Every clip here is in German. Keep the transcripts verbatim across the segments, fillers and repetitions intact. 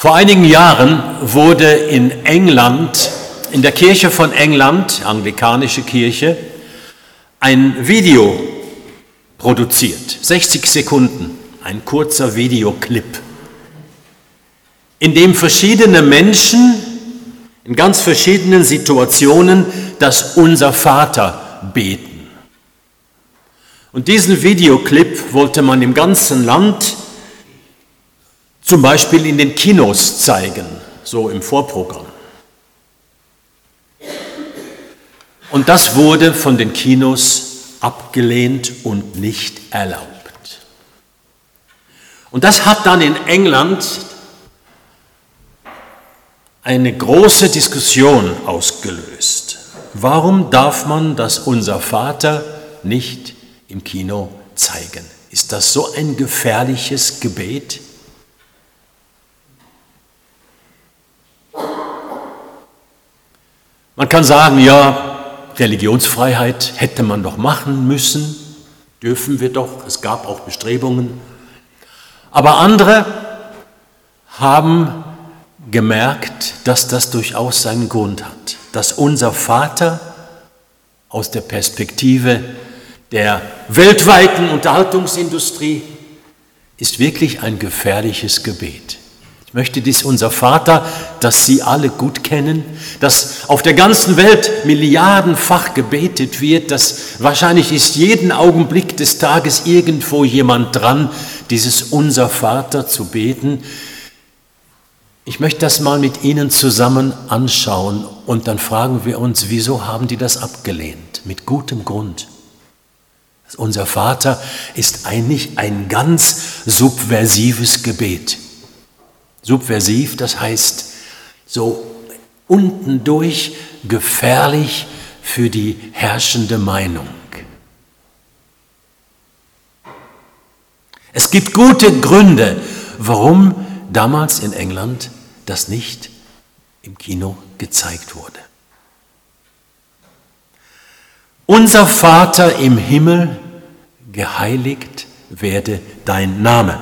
Vor einigen Jahren wurde in England, in der Kirche von England, anglikanische Kirche, ein Video produziert, sechzig Sekunden, ein kurzer Videoclip, in dem verschiedene Menschen in ganz verschiedenen Situationen das Unser Vater beten. Und diesen Videoclip wollte man im ganzen Land zum Beispiel in den Kinos zeigen, so im Vorprogramm. Und das wurde von den Kinos abgelehnt und nicht erlaubt. Und das hat dann in England eine große Diskussion ausgelöst. Warum darf man das Unser Vater nicht im Kino zeigen? Ist das so ein gefährliches Gebet? Man kann sagen, ja, Religionsfreiheit hätte man doch machen müssen, dürfen wir doch, es gab auch Bestrebungen. Aber andere haben gemerkt, dass das durchaus seinen Grund hat, dass Unser Vater aus der Perspektive der weltweiten Unterhaltungsindustrie ist wirklich ein gefährliches Gebet. Ich möchte dies Unser Vater, das Sie alle gut kennen, das auf der ganzen Welt milliardenfach gebetet wird, das wahrscheinlich ist jeden Augenblick des Tages irgendwo jemand dran, dieses Unser Vater zu beten. Ich möchte das mal mit Ihnen zusammen anschauen und dann fragen wir uns, wieso haben die das abgelehnt? Mit gutem Grund. Das Unser Vater ist eigentlich ein ganz subversives Gebet. Subversiv, das heißt so unten durch gefährlich für die herrschende Meinung. Es gibt gute Gründe, warum damals in England das nicht im Kino gezeigt wurde. Unser Vater im Himmel, geheiligt werde dein Name.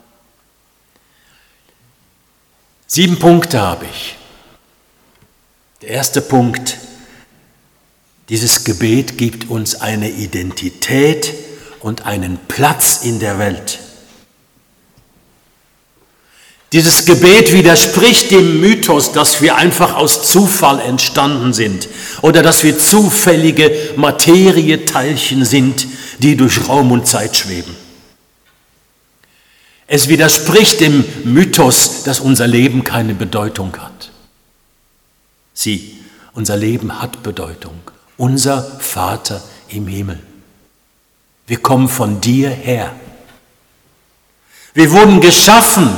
Sieben Punkte habe ich. Der erste Punkt, dieses Gebet gibt uns eine Identität und einen Platz in der Welt. Dieses Gebet widerspricht dem Mythos, dass wir einfach aus Zufall entstanden sind oder dass wir zufällige Materieteilchen sind, die durch Raum und Zeit schweben. Es widerspricht dem Mythos, dass unser Leben keine Bedeutung hat. Sieh, unser Leben hat Bedeutung. Unser Vater im Himmel. Wir kommen von dir her. Wir wurden geschaffen.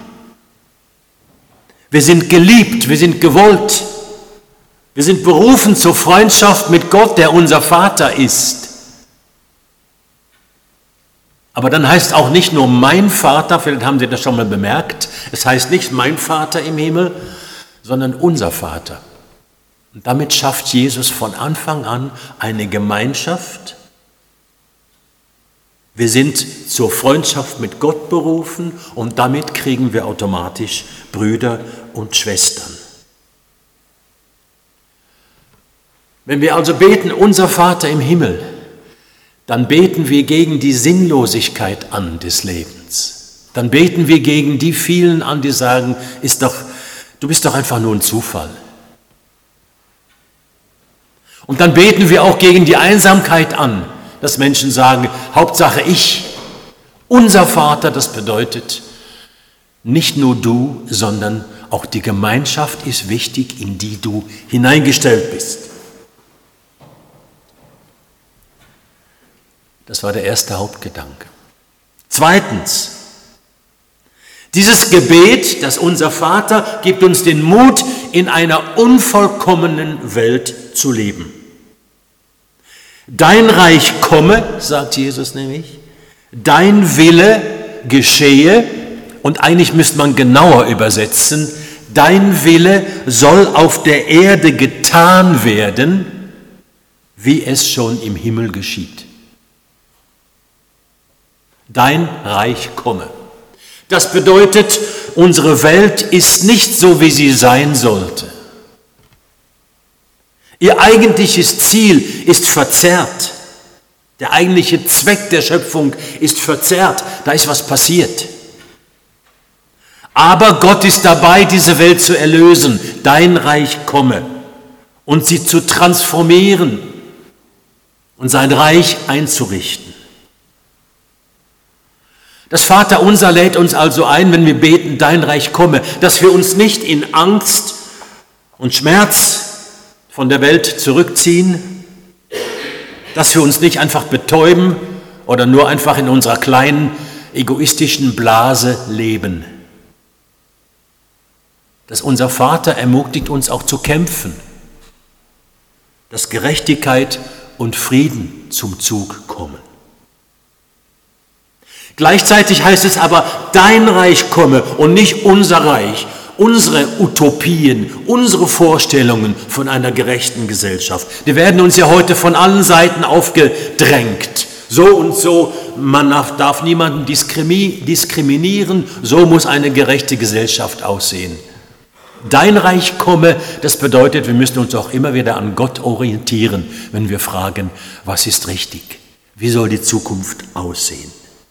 Wir sind geliebt, wir sind gewollt. Wir sind berufen zur Freundschaft mit Gott, der unser Vater ist. Aber dann heißt auch nicht nur mein Vater, vielleicht haben Sie das schon mal bemerkt, es heißt nicht mein Vater im Himmel, sondern unser Vater. Und damit schafft Jesus von Anfang an eine Gemeinschaft. Wir sind zur Freundschaft mit Gott berufen und damit kriegen wir automatisch Brüder und Schwestern. Wenn wir also beten, unser Vater im Himmel, dann beten wir gegen die Sinnlosigkeit an des Lebens. Dann beten wir gegen die vielen an, die sagen, ist doch, du bist doch einfach nur ein Zufall. Und dann beten wir auch gegen die Einsamkeit an, dass Menschen sagen, Hauptsache ich, unser Vater, das bedeutet, nicht nur du, sondern auch die Gemeinschaft ist wichtig, in die du hineingestellt bist. Das war der erste Hauptgedanke. Zweitens, dieses Gebet, das Unser Vater, gibt uns den Mut, in einer unvollkommenen Welt zu leben. Dein Reich komme, sagt Jesus nämlich, dein Wille geschehe, und eigentlich müsste man genauer übersetzen, dein Wille soll auf der Erde getan werden, wie es schon im Himmel geschieht. Dein Reich komme. Das bedeutet, unsere Welt ist nicht so, wie sie sein sollte. Ihr eigentliches Ziel ist verzerrt. Der eigentliche Zweck der Schöpfung ist verzerrt. Da ist was passiert. Aber Gott ist dabei, diese Welt zu erlösen. Dein Reich komme. Und sie zu transformieren und sein Reich einzurichten. Das Vaterunser lädt uns also ein, wenn wir beten, dein Reich komme, dass wir uns nicht in Angst und Schmerz von der Welt zurückziehen, dass wir uns nicht einfach betäuben oder nur einfach in unserer kleinen egoistischen Blase leben. Dass unser Vater ermutigt uns auch zu kämpfen, dass Gerechtigkeit und Frieden zum Zug kommen. Gleichzeitig heißt es aber, dein Reich komme und nicht unser Reich, unsere Utopien, unsere Vorstellungen von einer gerechten Gesellschaft. Die werden uns ja heute von allen Seiten aufgedrängt. So und so, man darf niemanden diskriminieren, so muss eine gerechte Gesellschaft aussehen. Dein Reich komme, das bedeutet, wir müssen uns auch immer wieder an Gott orientieren, wenn wir fragen, was ist richtig? Wie soll die Zukunft aussehen?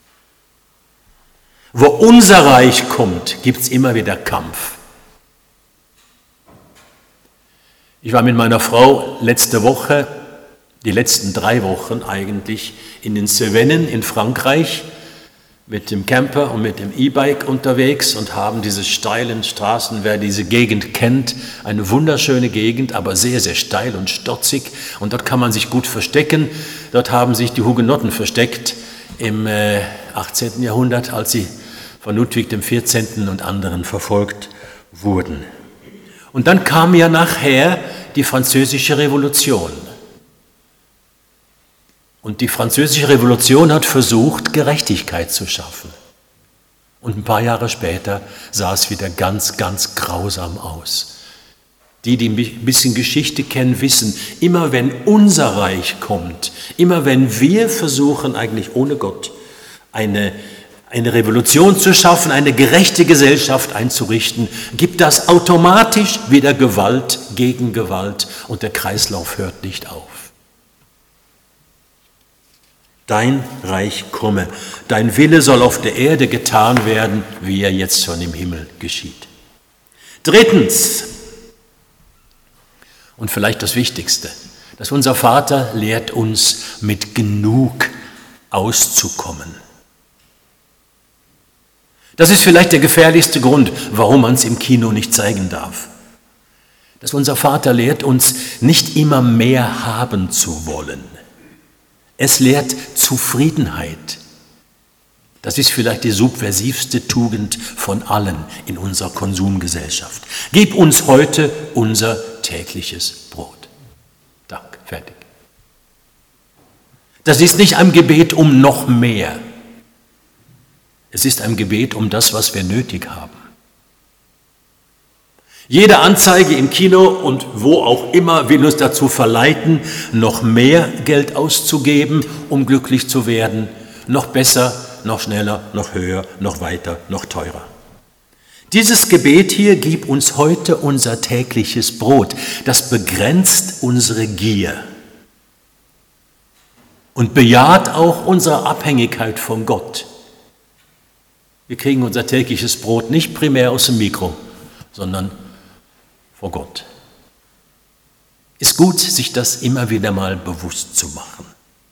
Wo unser Reich kommt, gibt es immer wieder Kampf. Ich war mit meiner Frau letzte Woche, die letzten drei Wochen eigentlich, in den Cevennen in Frankreich, mit dem Camper und mit dem E-Bike unterwegs und haben diese steilen Straßen, wer diese Gegend kennt, eine wunderschöne Gegend, aber sehr, sehr steil und stotzig. Und dort kann man sich gut verstecken. Dort haben sich die Hugenotten versteckt im äh, achtzehnten Jahrhundert, als sie von Ludwig dem vierzehnten und anderen verfolgt wurden. Und dann kam ja nachher die Französische Revolution. Und die Französische Revolution hat versucht, Gerechtigkeit zu schaffen. Und ein paar Jahre später sah es wieder ganz, ganz grausam aus. Die, die ein bisschen Geschichte kennen, wissen, immer wenn unser Reich kommt, immer wenn wir versuchen, eigentlich ohne Gott eine, eine Revolution zu schaffen, eine gerechte Gesellschaft einzurichten, gibt das automatisch wieder Gewalt gegen Gewalt und der Kreislauf hört nicht auf. Dein Reich komme, dein Wille soll auf der Erde getan werden, wie er jetzt schon im Himmel geschieht. Drittens, und vielleicht das Wichtigste, dass unser Vater lehrt uns, mit genug auszukommen. Das ist vielleicht der gefährlichste Grund, warum man es im Kino nicht zeigen darf. Dass unser Vater lehrt uns, nicht immer mehr haben zu wollen. Es lehrt Zufriedenheit. Das ist vielleicht die subversivste Tugend von allen in unserer Konsumgesellschaft. Gib uns heute unser tägliches Brot. Dank, fertig. Das ist nicht ein Gebet um noch mehr. Es ist ein Gebet um das, was wir nötig haben. Jede Anzeige im Kino und wo auch immer will uns dazu verleiten, noch mehr Geld auszugeben, um glücklich zu werden, noch besser, noch schneller, noch höher, noch weiter, noch teurer. Dieses Gebet hier, gib uns heute unser tägliches Brot, das begrenzt unsere Gier und bejaht auch unsere Abhängigkeit von Gott. Wir kriegen unser tägliches Brot nicht primär aus dem Mikro, sondern vor Gott. Ist gut, sich das immer wieder mal bewusst zu machen.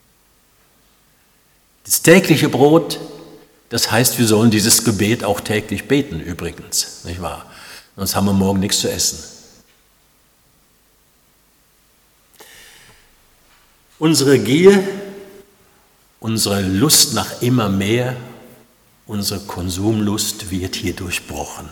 Das tägliche Brot, das heißt, wir sollen dieses Gebet auch täglich beten übrigens, nicht wahr? Sonst haben wir morgen nichts zu essen. Unsere Gier, unsere Lust nach immer mehr, unsere Konsumlust wird hier durchbrochen.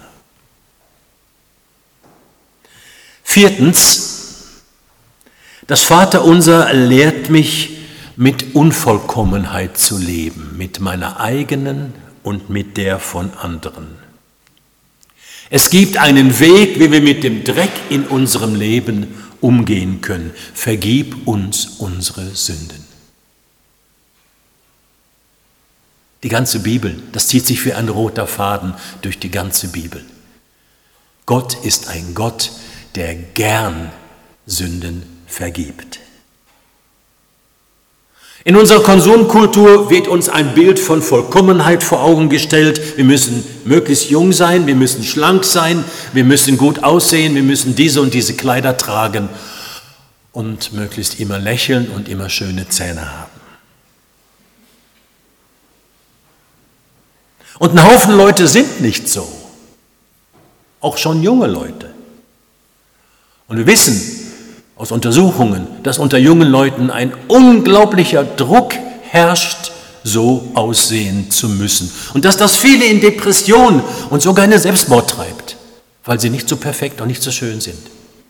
Viertens, das Vaterunser lehrt mich, mit Unvollkommenheit zu leben, mit meiner eigenen und mit der von anderen. Es gibt einen Weg, wie wir mit dem Dreck in unserem Leben umgehen können. Vergib uns unsere Sünden. Die ganze Bibel, das zieht sich wie ein roter Faden durch die ganze Bibel. Gott ist ein Gott, der gern Sünden vergibt. In unserer Konsumkultur wird uns ein Bild von Vollkommenheit vor Augen gestellt. Wir müssen möglichst jung sein, wir müssen schlank sein, wir müssen gut aussehen, wir müssen diese und diese Kleider tragen und möglichst immer lächeln und immer schöne Zähne haben. Und ein Haufen Leute sind nicht so, auch schon junge Leute. Und wir wissen aus Untersuchungen, dass unter jungen Leuten ein unglaublicher Druck herrscht, so aussehen zu müssen. Und dass das viele in Depression und sogar in den Selbstmord treibt, weil sie nicht so perfekt und nicht so schön sind.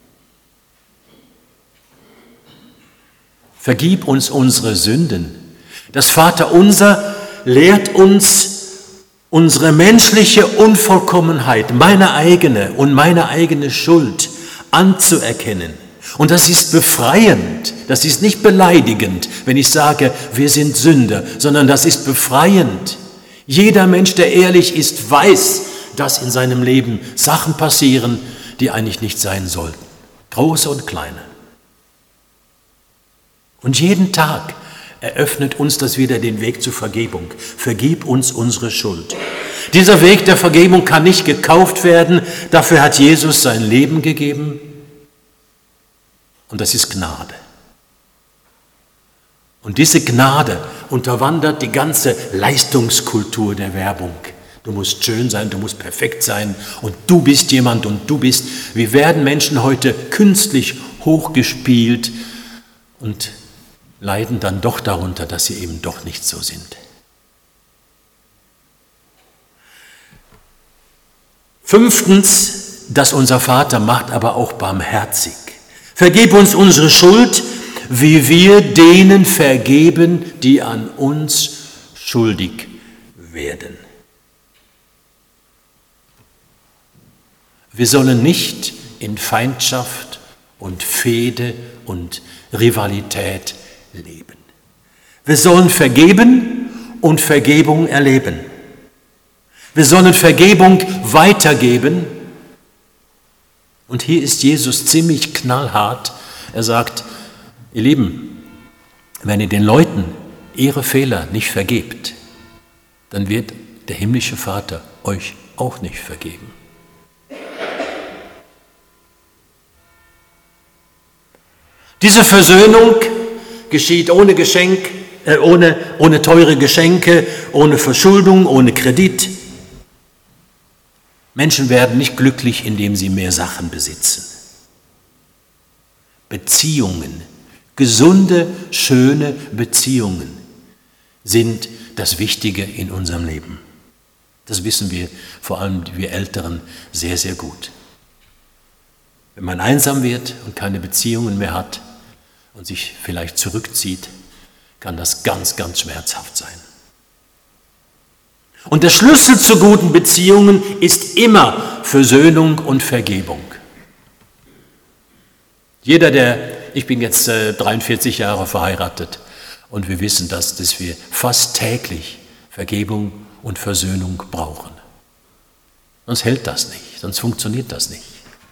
Vergib uns unsere Sünden. Das Vaterunser lehrt uns, unsere menschliche Unvollkommenheit, meine eigene und meine eigene Schuld anzuerkennen. Und das ist befreiend, das ist nicht beleidigend, wenn ich sage, wir sind Sünder, sondern das ist befreiend. Jeder Mensch, der ehrlich ist, weiß, dass in seinem Leben Sachen passieren, die eigentlich nicht sein sollten, große und kleine. Und jeden Tag eröffnet uns das wieder den Weg zur Vergebung. Vergib uns unsere Schuld. Dieser Weg der Vergebung kann nicht gekauft werden. Dafür hat Jesus sein Leben gegeben. Und das ist Gnade. Und diese Gnade unterwandert die ganze Leistungskultur der Werbung. Du musst schön sein, du musst perfekt sein und du bist jemand und du bist. Wie werden Menschen heute künstlich hochgespielt und leiden dann doch darunter, dass sie eben doch nicht so sind. Fünftens, dass unser Vater macht aber auch barmherzig. Vergib uns unsere Schuld, wie wir denen vergeben, die an uns schuldig werden. Wir sollen nicht in Feindschaft und Fehde und Rivalität leben. Wir sollen vergeben und Vergebung erleben. Wir sollen Vergebung weitergeben. Und hier ist Jesus ziemlich knallhart. Er sagt, ihr Lieben, wenn ihr den Leuten ihre Fehler nicht vergebt, dann wird der himmlische Vater euch auch nicht vergeben. Diese Versöhnung geschieht ohne Geschenk, äh, ohne, ohne teure Geschenke, ohne Verschuldung, ohne Kredit. Menschen werden nicht glücklich, indem sie mehr Sachen besitzen. Beziehungen, gesunde, schöne Beziehungen sind das Wichtige in unserem Leben. Das wissen wir, vor allem wir Älteren, sehr, sehr gut. Wenn man einsam wird und keine Beziehungen mehr hat und sich vielleicht zurückzieht, kann das ganz, ganz schmerzhaft sein. Und der Schlüssel zu guten Beziehungen ist immer Versöhnung und Vergebung. Jeder, der, ich bin jetzt äh, dreiundvierzig Jahre verheiratet und wir wissen das, dass wir fast täglich Vergebung und Versöhnung brauchen. Sonst hält das nicht, sonst funktioniert das nicht.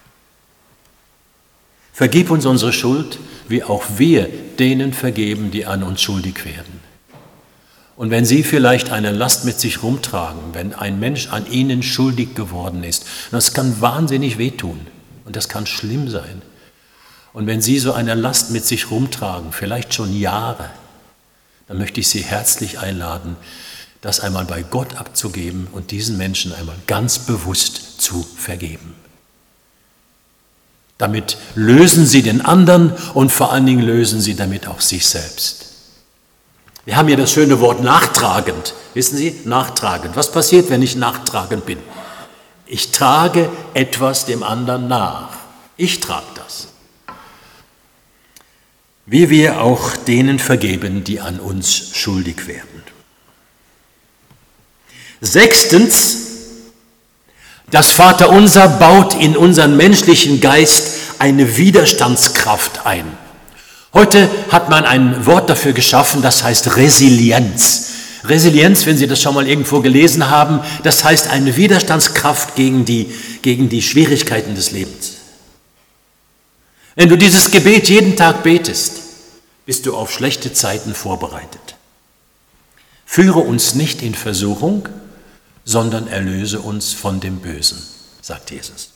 Vergib uns unsere Schuld, wie auch wir denen vergeben, die an uns schuldig werden. Und wenn Sie vielleicht eine Last mit sich rumtragen, wenn ein Mensch an Ihnen schuldig geworden ist, das kann wahnsinnig wehtun und das kann schlimm sein. Und wenn Sie so eine Last mit sich rumtragen, vielleicht schon Jahre, dann möchte ich Sie herzlich einladen, das einmal bei Gott abzugeben und diesen Menschen einmal ganz bewusst zu vergeben. Damit lösen Sie den anderen und vor allen Dingen lösen Sie damit auch sich selbst. Wir haben hier das schöne Wort nachtragend. Wissen Sie, nachtragend. Was passiert, wenn ich nachtragend bin? Ich trage etwas dem anderen nach. Ich trage das. Wie wir auch denen vergeben, die an uns schuldig werden. Sechstens, das Vaterunser baut in unseren menschlichen Geist eine Widerstandskraft ein. Heute hat man ein Wort dafür geschaffen, das heißt Resilienz. Resilienz, wenn Sie das schon mal irgendwo gelesen haben, das heißt eine Widerstandskraft gegen die, gegen die Schwierigkeiten des Lebens. Wenn du dieses Gebet jeden Tag betest, bist du auf schlechte Zeiten vorbereitet. Führe uns nicht in Versuchung, sondern erlöse uns von dem Bösen, sagt Jesus.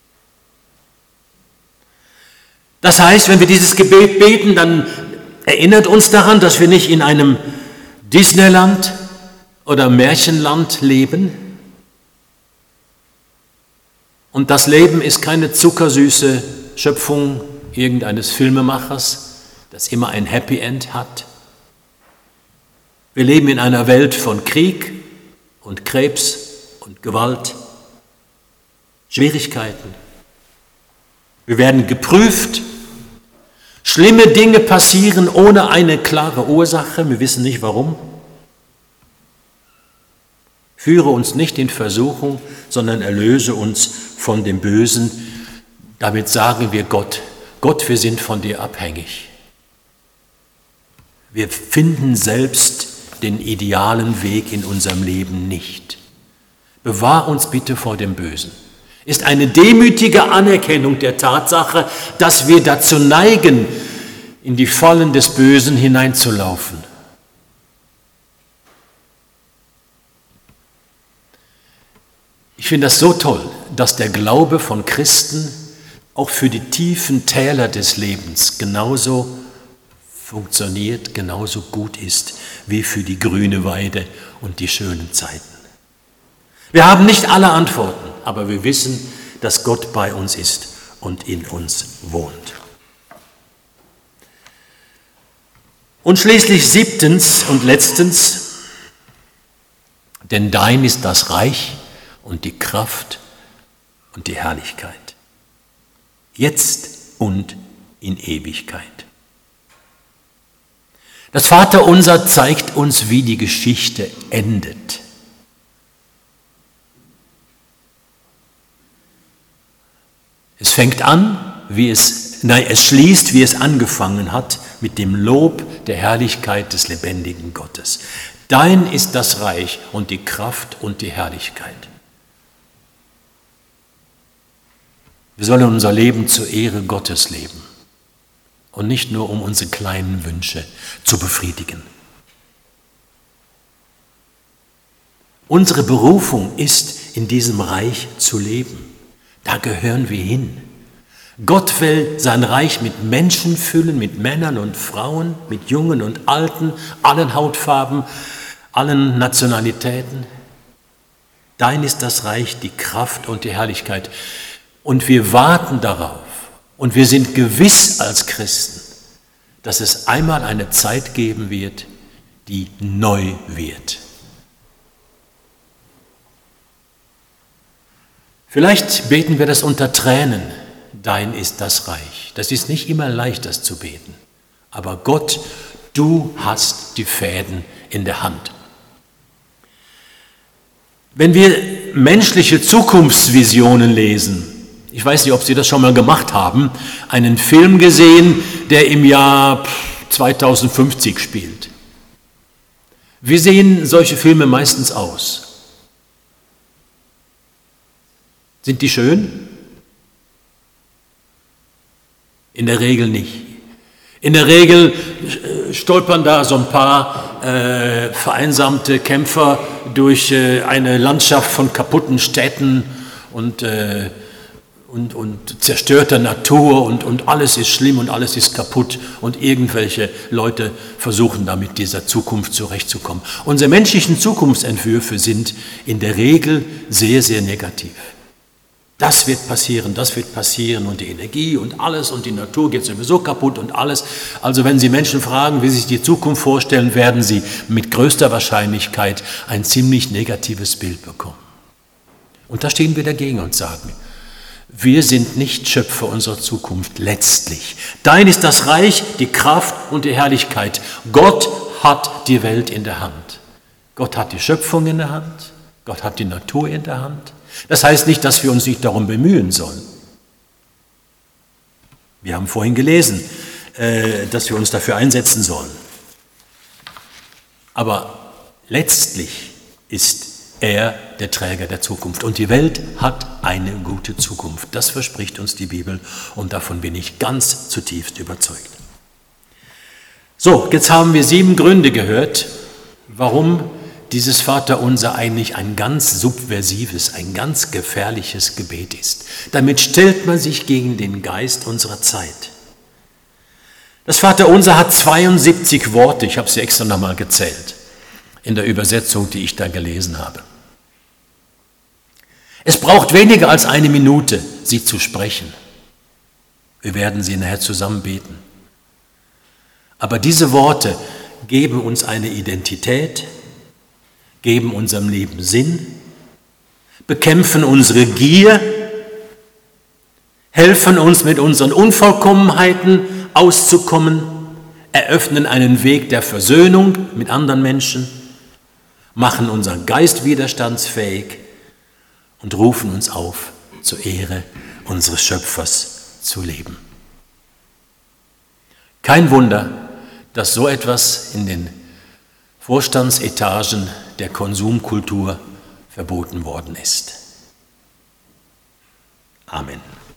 Das heißt, wenn wir dieses Gebet beten, dann erinnert uns daran, dass wir nicht in einem Disneyland oder Märchenland leben. Und das Leben ist keine zuckersüße Schöpfung irgendeines Filmemachers, das immer ein Happy End hat. Wir leben in einer Welt von Krieg und Krebs und Gewalt, Schwierigkeiten. Wir werden geprüft. Schlimme Dinge passieren ohne eine klare Ursache. Wir wissen nicht warum. Führe uns nicht in Versuchung, sondern erlöse uns von dem Bösen. Damit sagen wir Gott, Gott, wir sind von dir abhängig. Wir finden selbst den idealen Weg in unserem Leben nicht. Bewahr uns bitte vor dem Bösen. Ist eine demütige Anerkennung der Tatsache, dass wir dazu neigen, in die Fallen des Bösen hineinzulaufen. Ich finde das so toll, dass der Glaube von Christen auch für die tiefen Täler des Lebens genauso funktioniert, genauso gut ist wie für die grüne Weide und die schönen Zeiten. Wir haben nicht alle Antworten, aber wir wissen, dass Gott bei uns ist und in uns wohnt. Und schließlich siebtens und letztens, denn dein ist das Reich und die Kraft und die Herrlichkeit, jetzt und in Ewigkeit. Das Vaterunser zeigt uns, wie die Geschichte endet. Es fängt an, wie es, nein, es schließt, wie es angefangen hat, mit dem Lob der Herrlichkeit des lebendigen Gottes. Dein ist das Reich und die Kraft und die Herrlichkeit. Wir sollen unser Leben zur Ehre Gottes leben und nicht nur, um unsere kleinen Wünsche zu befriedigen. Unsere Berufung ist, in diesem Reich zu leben. Da gehören wir hin. Gott will sein Reich mit Menschen füllen, mit Männern und Frauen, mit Jungen und Alten, allen Hautfarben, allen Nationalitäten. Dein ist das Reich, die Kraft und die Herrlichkeit. Und wir warten darauf und wir sind gewiss als Christen, dass es einmal eine Zeit geben wird, die neu wird. Vielleicht beten wir das unter Tränen. Dein ist das Reich. Das ist nicht immer leicht, das zu beten. Aber Gott, du hast die Fäden in der Hand. Wenn wir menschliche Zukunftsvisionen lesen, ich weiß nicht, ob Sie das schon mal gemacht haben, einen Film gesehen, der im Jahr zweitausendfünfzig spielt. Wie sehen solche Filme meistens aus? Sind die schön? In der Regel nicht. In der Regel stolpern da so ein paar äh, vereinsamte Kämpfer durch äh, eine Landschaft von kaputten Städten und, äh, und, und zerstörter Natur und, und alles ist schlimm und alles ist kaputt und irgendwelche Leute versuchen da mit dieser Zukunft zurechtzukommen. Unsere menschlichen Zukunftsentwürfe sind in der Regel sehr, sehr negativ. Das wird passieren, das wird passieren und die Energie und alles und die Natur geht sowieso kaputt und alles. Also wenn Sie Menschen fragen, wie sie sich die Zukunft vorstellen, werden sie mit größter Wahrscheinlichkeit ein ziemlich negatives Bild bekommen. Und da stehen wir dagegen und sagen, wir sind nicht Schöpfer unserer Zukunft letztlich. Dein ist das Reich, die Kraft und die Herrlichkeit. Gott hat die Welt in der Hand. Gott hat die Schöpfung in der Hand. Gott hat die Natur in der Hand. Das heißt nicht, dass wir uns nicht darum bemühen sollen. Wir haben vorhin gelesen, dass wir uns dafür einsetzen sollen. Aber letztlich ist er der Träger der Zukunft. Und die Welt hat eine gute Zukunft. Das verspricht uns die Bibel und davon bin ich ganz zutiefst überzeugt. So, jetzt haben wir sieben Gründe gehört, warum dieses Vaterunser eigentlich ein ganz subversives, ein ganz gefährliches Gebet ist. Damit stellt man sich gegen den Geist unserer Zeit. Das Vaterunser hat zweiundsiebzig Worte, ich habe sie extra nochmal gezählt, in der Übersetzung, die ich da gelesen habe. Es braucht weniger als eine Minute, sie zu sprechen. Wir werden sie nachher zusammen beten. Aber diese Worte geben uns eine Identität, geben unserem Leben Sinn, bekämpfen unsere Gier, helfen uns mit unseren Unvollkommenheiten auszukommen, eröffnen einen Weg der Versöhnung mit anderen Menschen, machen unseren Geist widerstandsfähig und rufen uns auf, zur Ehre unseres Schöpfers zu leben. Kein Wunder, dass so etwas in den Vorstandsetagen der Konsumkultur verboten worden ist. Amen.